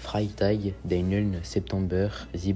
Freitag, den 9. September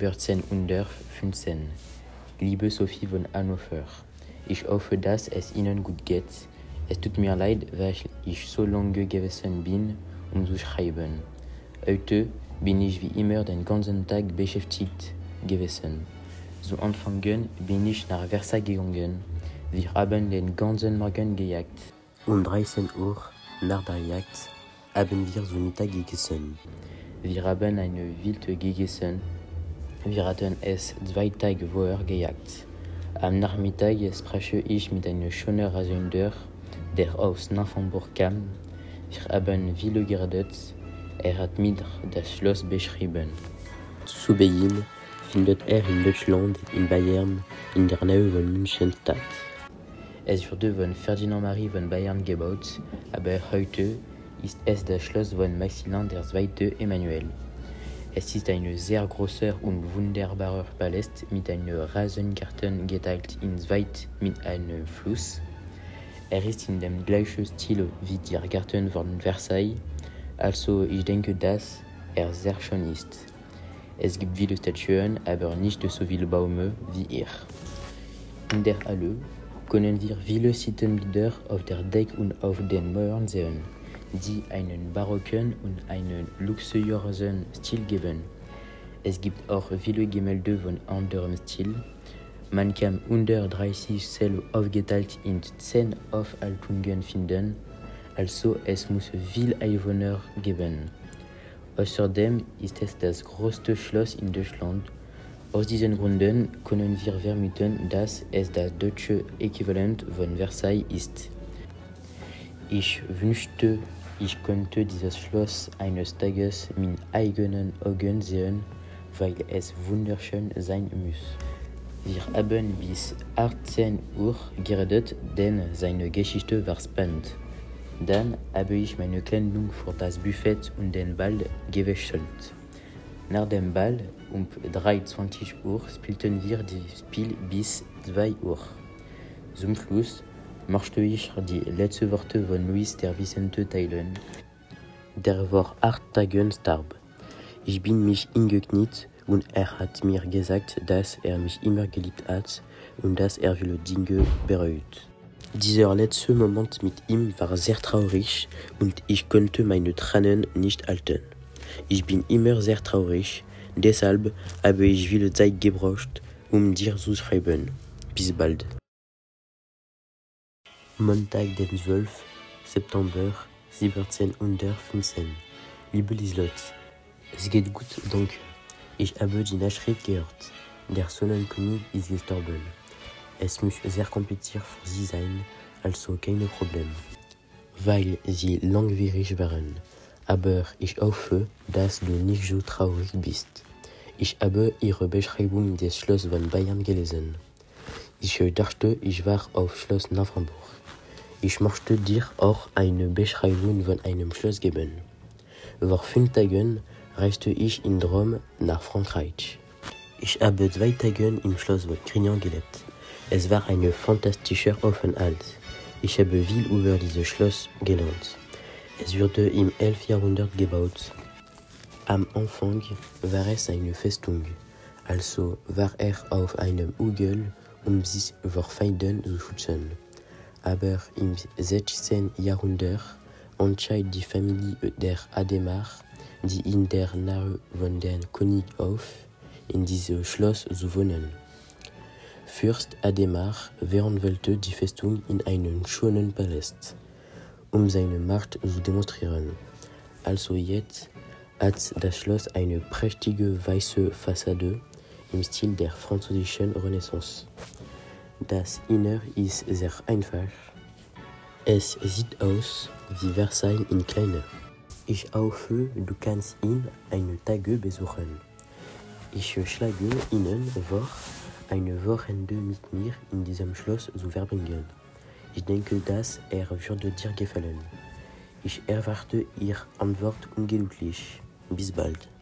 1715. Liebe Sophie von Hannover, ich hoffe, dass es Ihnen gut geht. Es tut mir leid, weil ich so lange gewesen bin, zu schreiben. Heute bin ich wie immer den ganzen Tag beschäftigt gewesen. Zu Anfang bin ich nach Versailles gegangen. Wir haben den ganzen Morgen gejagt. 13 Uhr nach der Jagd haben wir zu Mittag gegessen. Wir haben eine Wild gegessen. Wir hatten es 2 Tage vorher gejagt. Am Nachmittag spreche ich mit einem schönen Reisender, der aus Nymphenburg kam. Wir haben viel geredet. Hat mir das Schloss beschrieben. Zu Beginn findet in Deutschland, in Bayern, in der Nähe von München statt. Es wurde von Ferdinand Marie von Bayern gebaut, aber heute ist es das Schloss von Maximilien II. Emanuel. Es ist ein sehr großer und wunderbarer Palast mit einem Rasengarten geteilt in 2 mit einem Fluss. Ist in dem gleichen Stil wie der Garten von Versailles, also ich denke, dass sehr schön ist. Es gibt viele Statuen, aber nicht so viele Bäume wie hier. In der Halle können wir viele Sittenbilder auf der Decke und auf den Mauern sehen, die einen barocken und einen luxuriösen Stil geben. Es gibt auch viele Gemälde von anderem Stil. Man kann 130 Säle aufgeteilt in 10 Aufhaltungen finden, also es muss viel Einwohner geben. Außerdem ist es das größte Schloss in Deutschland. Aus diesen Gründen können wir vermuten, dass es das deutsche Äquivalent von Versailles ist. Ich wünschte, ich könnte dieses Schloss eines Tages mit eigenen Augen sehen, weil es wunderschön sein muss. Wir haben bis 18 Uhr geredet, denn seine Geschichte war spannend. Dann habe ich meine Kleidung für das Buffet und den Ball gewechselt. Nach dem Ball 23 Uhr spielten wir das Spiel bis 2 Uhr. Zum Schluss möchte ich die letzten Worte von Luis der Vicente teilen, der vor 8 Tagen starb. Ich bin mich hingekniet und hat mir gesagt, dass mich immer geliebt hat und dass viele Dinge bereut. Dieser letzte Moment mit ihm war sehr traurig und ich konnte meine Tränen nicht halten. Ich bin immer sehr traurig, deshalb habe ich viel Zeit gebraucht, dir zu schreiben. Bis bald. Montag, den 12. September 1715. Liebe Lieslott, es geht gut, danke. Ich habe die Nachricht gehört. Der Sonnenkönig ist gestorben. Es muss sehr kompliziert für sie sein, also kein Problem, weil sie langwierig waren. Aber ich hoffe, dass du nicht so traurig bist. Ich habe ihre Beschreibung des Schlosses von Bayern gelesen. Ich dachte, ich war auf Schloss Nymphenburg. Ich möchte dir auch eine Beschreibung von einem Schloss geben. Vor 5 Tagen reiste ich in Rom nach Frankreich. Ich habe 2 Tage im Schloss von Grignan gelebt. Es war ein fantastischer Aufenthalt. Ich habe viel über dieses Schloss gelernt. Es wurde im 11. Jahrhundert gebaut. Am Anfang war es eine Festung, also war auf einem Hügel, sich vor Feinden zu schützen. Aber im 16. Jahrhundert entschied die Familie der Ademar, die in der Nähe von dem König in diesem Schloss zu wohnen. Fürst Ademar verwandelte die Festung in einen schönen Palast, seine Macht zu demonstrieren. Also jetzt hat das Schloss eine prächtige weiße Fassade im Stil der französischen Renaissance. Das Innere ist sehr einfach. Es sieht aus wie Versailles in kleiner. Ich hoffe, du kannst ihn eine Tage besuchen. Ich schlage Ihnen vor, eine Wochenende mit mir in diesem Schloss zu verbringen. Ich denke, dass würde dir gefallen. Ich erwarte Ihre Antwort ungeduldig. Bis bald.